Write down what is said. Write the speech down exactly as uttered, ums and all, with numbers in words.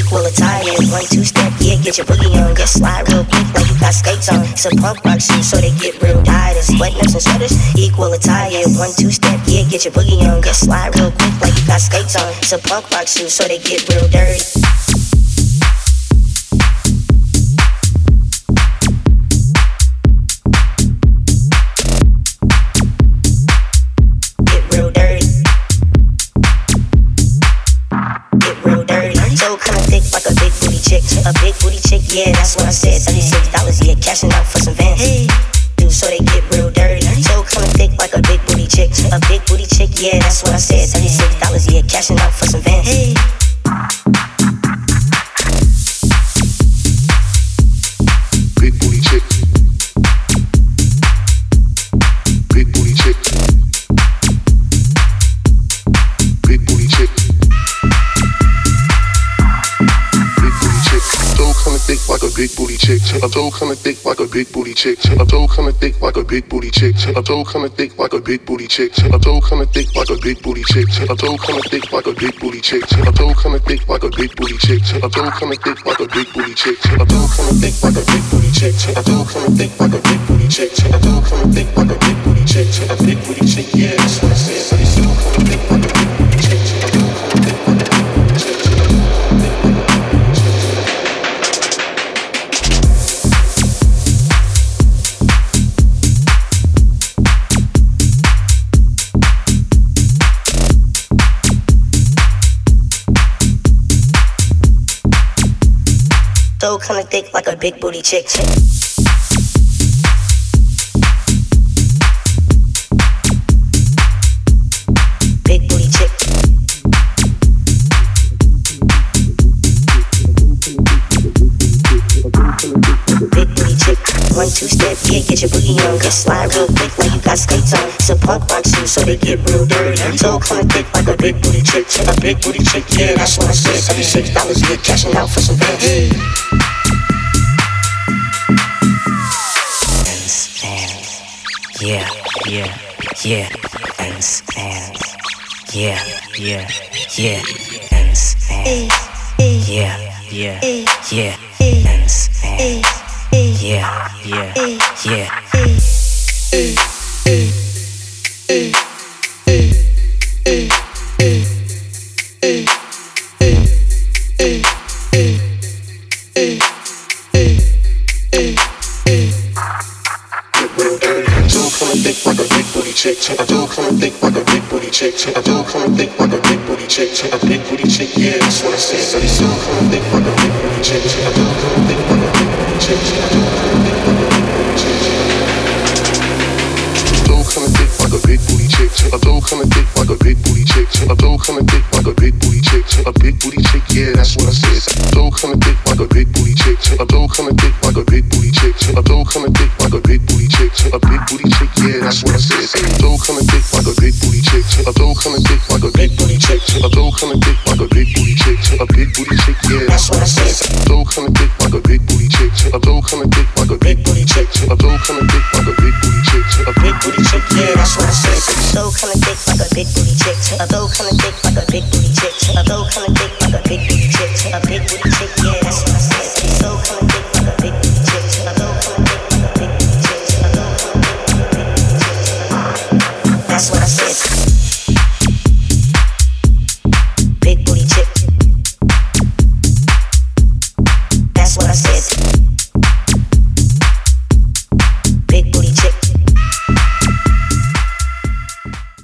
equal attire. One, two step, yeah, get your boogie on. Just slide real quick like you got skates on. It's a punk rock shoe, so they get real tired. It's button-ups and sweaters, equal attire. One, two step, yeah, get your boogie on. Just slide real quick like you got skates on. It's a punk rock shoe, so they get real dirty. A big booty chick, yeah, that's what I said. thirty-six dollars, yeah, cashing out for some Vans. Hey, dude, so they get real dirty. So kinda thick like a big booty chick. A big booty chick, yeah, that's what I said. thirty-six dollars, yeah, cashing out for some Vans. Hey. Big booty chick. Big booty chick. Big booty chick. Kinda thick like a big booty chick. A toe kinda thick like a big booty chick. A toe kinda thick like a big booty chick. A toe kinda thick like a big booty chick. A toe kinda thick like a big booty chick. A toe kinda thick like a big booty chick. A toe kinda thick like a big booty chick. A toe kinda thick like a big booty chick. A toe kinda thick like a big booty chick. A toe kinda thick like a big booty chick. A toe kinda thick like a big booty chick. A big booty chick, yeah, that's what I said. So they still kinda thick like a big booty chick. A toe kinda thick like a big booty chick. So kinda thick like a big booty chick. Big booty chick. Big booty chick. One, two step, yeah, get your boogie on. Just slide real quick like you got skates on. It's a punk rock shoe, so they get real dirty. So kinda thick like a big booty chick. A big booty chick, yeah, that's what I said. thirty-six dollars, yeah, cashing out for some Vans. Hey. Yeah, yeah, yeah, and stand. Yeah, yeah, yeah, and stand. Yeah, yeah, yeah, and stand. Yeah, yeah, yeah. Like a big booty chick, I do kinda thick like a big booty chick, I do kinda thick like a big booty chick, a big booty chick, yeah, that's what I said. So they still kinda thick like a big booty chick, I do kinda thick like a big booty chick, I do kinda thick like a big booty chick. Do kinda thick like a big booty chick, I do kinda thick like a big booty chick, I do kinda thick like a big booty chick, a big booty chick, yeah, that's what I said. Do kinda thick like a big booty chick, I do kinda thick like a big booty chick, I do kinda thick like a big booty chick, a big booty chick, yeah, that's what I said. I do kinda thick like a big booty chick, I do kinda thick like a big booty chick, I do kinda thick like a big booty chick, a big booty chick, yeah, that's what I said. I do kinda thick like a big booty chick, I do kinda thick like a big booty chick, I do kinda thick like a big booty chick, a big booty chick, yeah, that's what I said. So kinda thick like a big booty chick, I do kinda thick like a big booty chick.